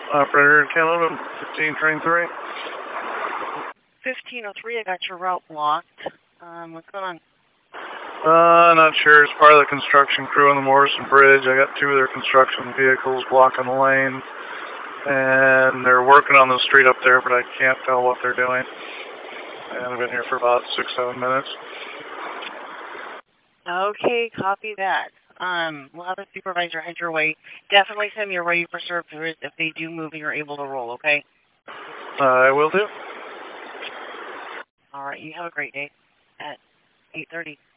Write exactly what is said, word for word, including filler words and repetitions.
Operator Caleb, fifteen train three. fifteen oh three, I got your route blocked. Um, what's going on? Uh, not sure. It's part of the construction crew on the Morrison Bridge. I got two of their construction vehicles blocking the lane. And they're working on the street up there, but I can't tell what they're doing. And I've been here for about six, seven minutes. Okay, copy that. Um, we'll have a supervisor head your way. Definitely send me a ready for service if they do move and you're able to roll, okay? I will do. All right, you have a great day at eight thirty.